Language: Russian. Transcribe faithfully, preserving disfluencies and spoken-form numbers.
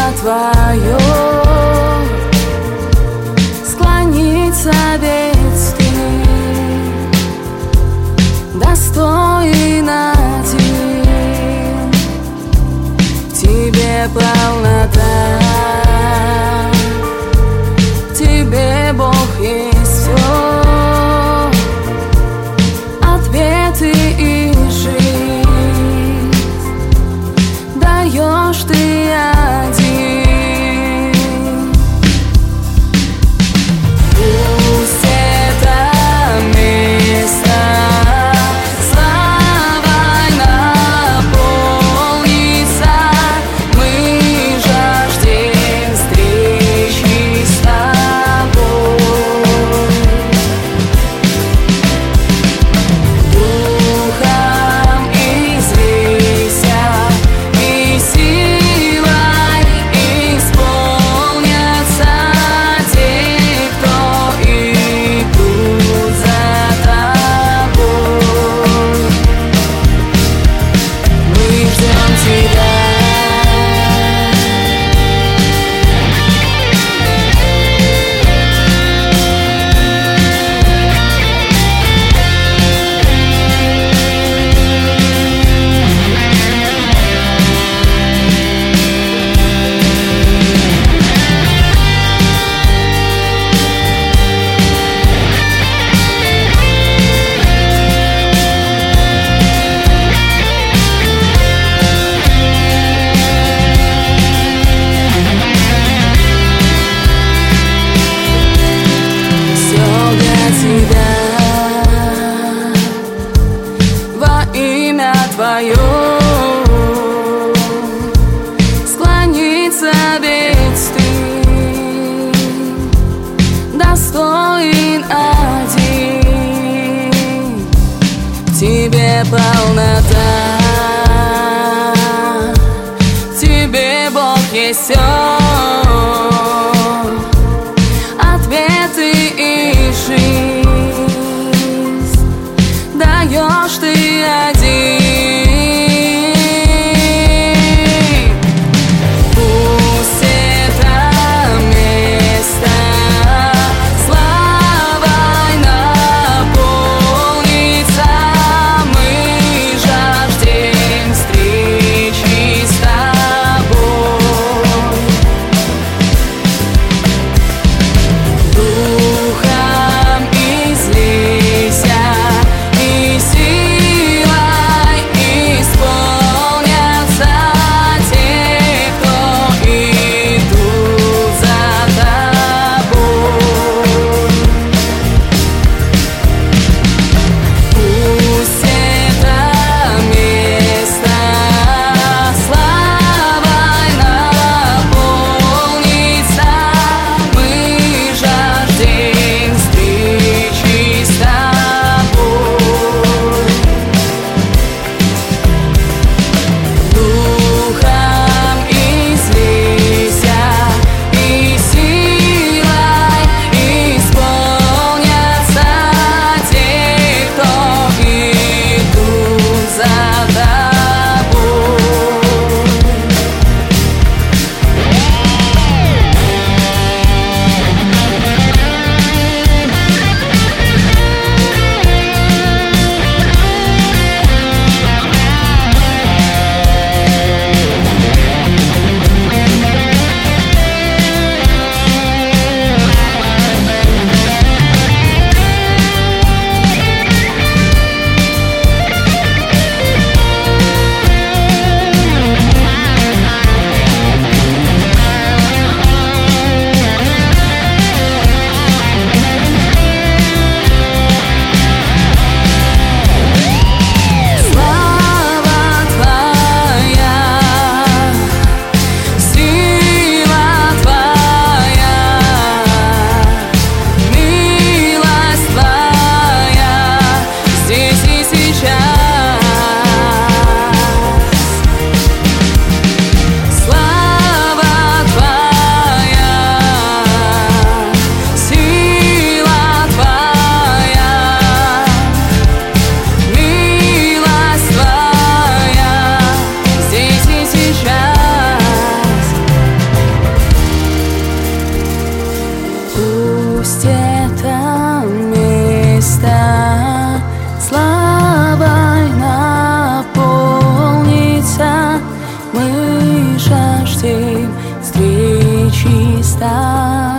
имя твое склонится ведь ты, достоин один, тебе полнота, тебе Бог есть все, ответы и жизнь даешь ты один. Пусть это место славой наполнится, мы жаждем встречи с тобой. Духом извейся, и силой исполнятся те, кто идут за тобой. Мы ждем тебя. Все для тебя, во имя твое склонится ведь ты, достоин один, тебе полнота, тебе Бог есть все, ответы и жизнь даешь ты один. Пусть это место славой наполнится, мы жаждем встречи с тобой. чисто.